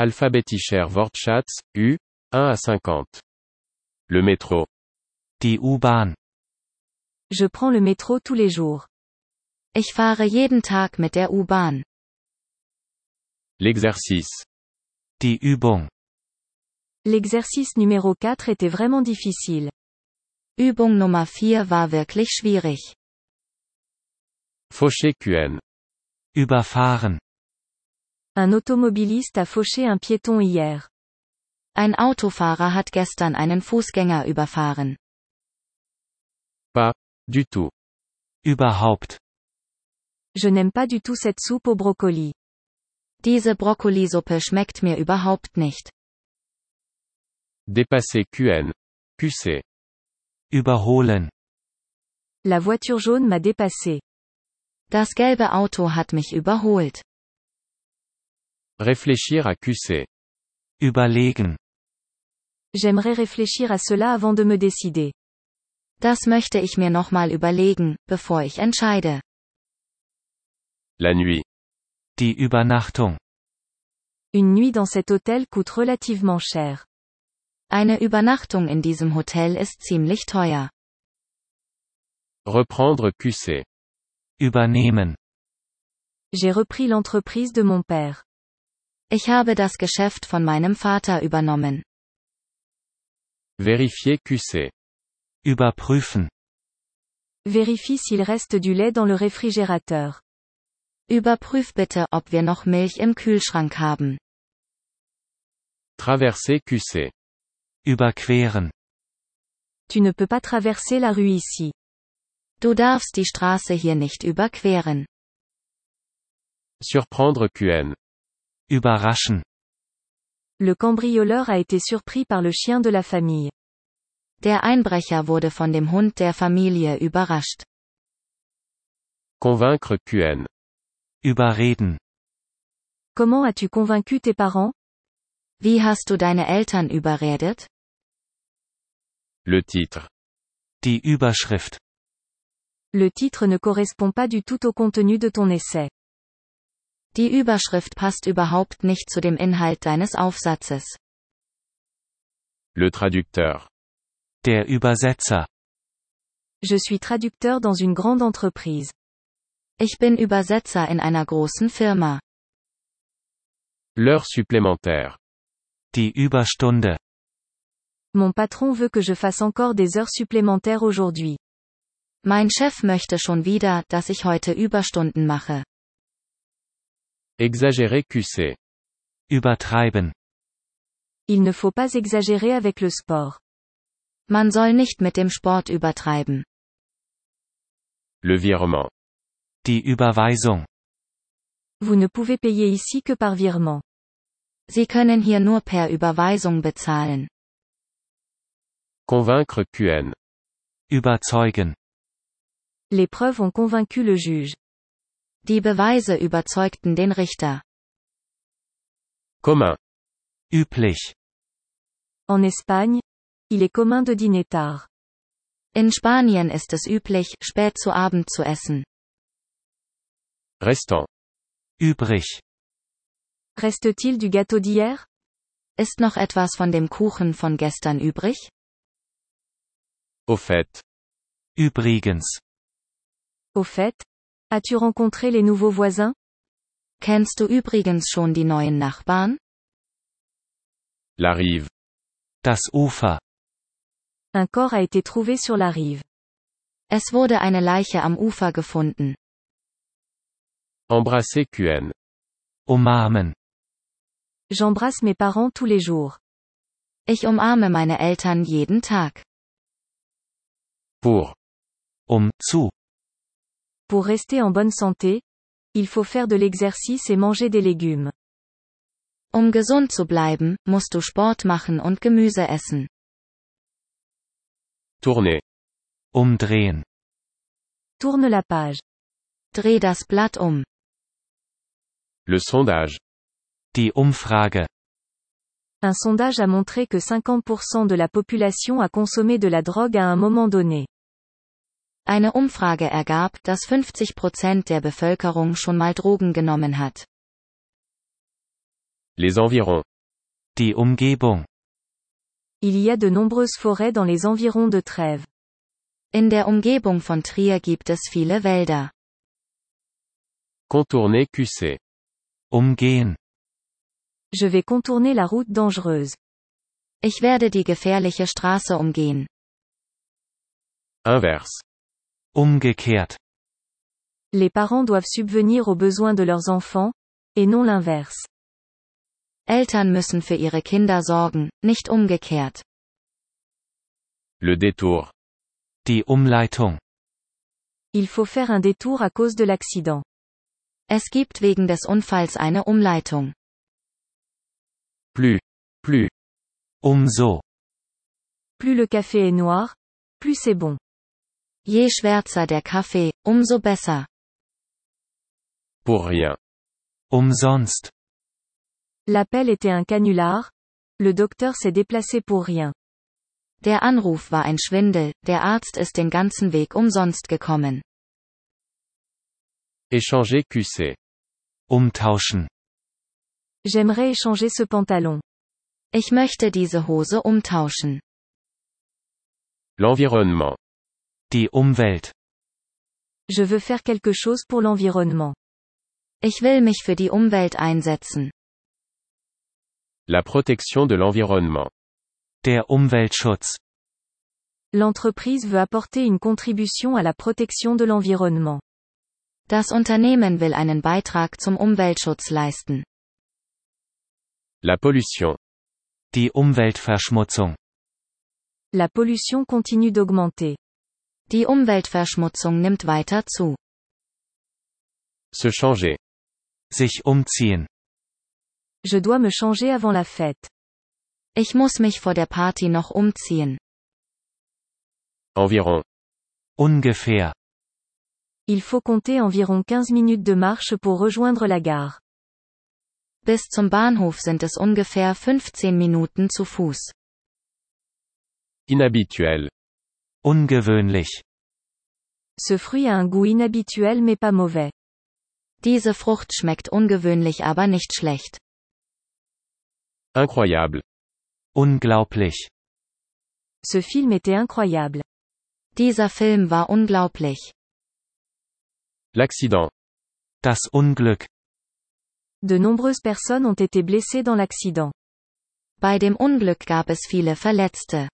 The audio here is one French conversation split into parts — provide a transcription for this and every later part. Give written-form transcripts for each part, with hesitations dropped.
Alphabetischer Wortschatz, U, 1 à 50. Le métro. Die U-Bahn. Je prends le métro tous les jours. Ich fahre jeden Tag mit der U-Bahn. L'exercice. Die Übung. L'exercice numéro 4 était vraiment difficile. Übung Nummer 4 war wirklich schwierig. Faucher QN. Überfahren. Un automobiliste a fauché un piéton hier. Ein Autofahrer hat gestern einen Fußgänger überfahren. Pas, du tout. Überhaupt. Je n'aime pas du tout cette soupe au brocoli. Diese Brokkolisuppe schmeckt mir überhaupt nicht. Dépasser QN. QC. Überholen. La voiture jaune m'a dépassé. Das gelbe Auto hat mich überholt. Réfléchir à QC. Überlegen. J'aimerais réfléchir à cela avant de me décider. Das möchte ich mir nochmal überlegen, bevor ich entscheide. La nuit. Die Übernachtung. Une nuit dans cet hôtel coûte relativement cher. Eine Übernachtung in diesem Hotel ist ziemlich teuer. Reprendre QC. Übernehmen. J'ai repris l'entreprise de mon père. Ich habe das Geschäft von meinem Vater übernommen. Vérifier QC. Überprüfen. Vérifie s'il reste du lait dans le réfrigérateur. Überprüf bitte, ob wir noch Milch im Kühlschrank haben. Traverser QC. Überqueren. Tu ne peux pas traverser la rue ici. Du darfst die Straße hier nicht überqueren. Surprendre QN. Überraschen. Le cambrioleur a été surpris par le chien de la famille. Der Einbrecher wurde von dem Hund der Familie überrascht. Convaincre QN. Überreden. Comment as-tu convaincu tes parents? Wie hast du deine Eltern überredet? Le titre. Die Überschrift. Le titre ne correspond pas du tout au contenu de ton essai. Die Überschrift passt überhaupt nicht zu dem Inhalt deines Aufsatzes. Le traducteur. Der Übersetzer. Je suis traducteur dans une grande entreprise. Ich bin Übersetzer in einer großen Firma. L'heure supplémentaire. Die Überstunde. Mon patron veut que je fasse encore des heures supplémentaires aujourd'hui. Mein Chef möchte schon wieder, dass ich heute Überstunden mache. Exagérer QC. Übertreiben. Il ne faut pas exagérer avec le sport. Man soll nicht mit dem Sport übertreiben. Le virement. Die Überweisung. Vous ne pouvez payer ici que par virement. Sie können hier nur per Überweisung bezahlen. Convaincre QN. Überzeugen. Les preuves ont convaincu le juge. Die Beweise überzeugten den Richter. Commun. Üblich. En Espagne, il est commun de dîner tard. In Spanien ist es üblich, spät zu Abend zu essen. Restant. Übrig. Reste-t-il du gâteau d'hier? Ist noch etwas von dem Kuchen von gestern übrig? Au fait. Übrigens. Au fait, as-tu rencontré les nouveaux voisins? Kennst du übrigens schon die neuen Nachbarn? La rive. Das Ufer. Un corps a été trouvé sur la rive. Es wurde eine Leiche am Ufer gefunden. Embrasser QN. Umarmen. J'embrasse mes parents tous les jours. Ich umarme meine Eltern jeden Tag. Pour. Zu. Pour rester en bonne santé, il faut faire de l'exercice et manger des légumes. Gesund zu bleiben, musst du Sport machen und Gemüse essen. Tourner. Umdrehen. Tourne la page. Dreh das Blatt um. Le sondage. Die Umfrage. Un sondage a montré que 50% de la population a consommé de la drogue à un moment donné. Eine Umfrage ergab, dass 50% der Bevölkerung schon mal Drogen genommen hat. Les environs. Die Umgebung. Il y a de nombreuses forêts dans les environs de Trèves. In der Umgebung von Trier gibt es viele Wälder. Contourner QC. Umgehen. Je vais contourner la route dangereuse. Ich werde die gefährliche Straße umgehen. Inverse. Umgekehrt. Les parents doivent subvenir aux besoins de leurs enfants, et non l'inverse. Eltern müssen für ihre Kinder sorgen, nicht umgekehrt. Le détour. Die Umleitung. Il faut faire un détour à cause de l'accident. Es gibt wegen des Unfalls eine Umleitung. Plus. Umso. Plus le café est noir, plus c'est bon. Je schwärzer der Kaffee, umso besser. Pour rien. Umsonst. L'appel était un canular. Le docteur s'est déplacé pour rien. Der Anruf war ein Schwindel, der Arzt ist den ganzen Weg umsonst gekommen. Échanger QC. Umtauschen. J'aimerais échanger ce pantalon. Ich möchte diese Hose umtauschen. L'environnement. Die Umwelt. Je veux faire quelque chose pour l'environnement. Ich will mich für die Umwelt einsetzen. La protection de l'environnement. Der Umweltschutz. L'entreprise veut apporter une contribution à la protection de l'environnement. Das Unternehmen will einen Beitrag zum Umweltschutz leisten. La pollution. Die Umweltverschmutzung. La pollution continue d'augmenter. Die Umweltverschmutzung nimmt weiter zu. Se changer. Sich umziehen. Je dois me changer avant la fête. Ich muss mich vor der Party noch umziehen. Environ. Ungefähr. Il faut compter environ 15 minutes de marche pour rejoindre la gare. Bis zum Bahnhof sind es ungefähr 15 Minuten zu Fuß. Inhabituel. Ungewöhnlich. Ce fruit a un goût inhabituel mais pas mauvais. Diese Frucht schmeckt ungewöhnlich aber nicht schlecht. Incroyable. Unglaublich. Ce film était incroyable. Dieser Film war unglaublich. L'accident. Das Unglück. De nombreuses personnes ont été blessées dans l'accident. Bei dem Unglück gab es viele Verletzte.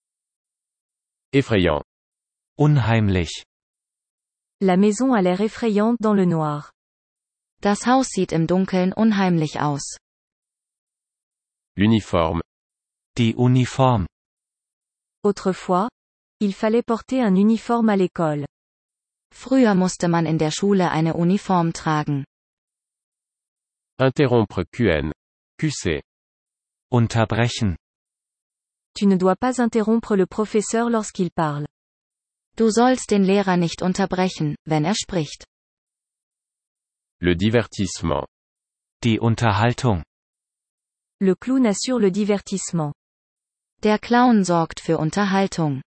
Effrayant. Unheimlich. La maison a l'air effrayante dans le noir. Das Haus sieht im Dunkeln unheimlich aus. L'uniforme. Die Uniform. Autrefois, il fallait porter un uniforme à l'école. Früher musste man in der Schule eine Uniform tragen. Interrompre QN. QC. Unterbrechen. Tu ne dois pas interrompre le professeur lorsqu'il parle. Du sollst den Lehrer nicht unterbrechen, wenn er spricht. Le divertissement. Die Unterhaltung. Le clown assure le divertissement. Der Clown sorgt für Unterhaltung.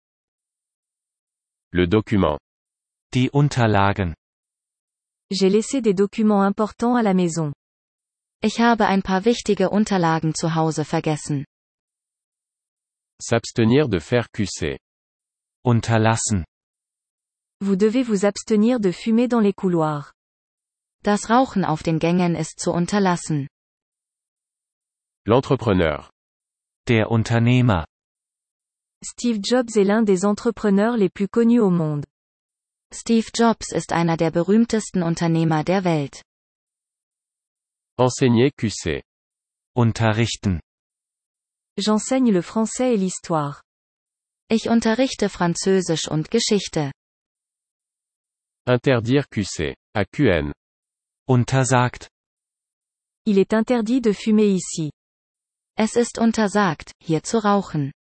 Le document. Die Unterlagen. J'ai laissé des documents importants à la maison. Ich habe ein paar wichtige Unterlagen zu Hause vergessen. S'abstenir de faire QC. Unterlassen. Vous devez vous abstenir de fumer dans les couloirs. Das Rauchen auf den Gängen ist zu unterlassen. L'entrepreneur. Der Unternehmer. Steve Jobs est l'un des entrepreneurs les plus connus au monde. Steve Jobs ist einer der berühmtesten Unternehmer der Welt. Enseigner QC. Unterrichten. J'enseigne le français et l'histoire. Ich unterrichte Französisch und Geschichte. Interdire QC. À QN. Untersagt. Il est interdit de fumer ici. Es ist untersagt, hier zu rauchen.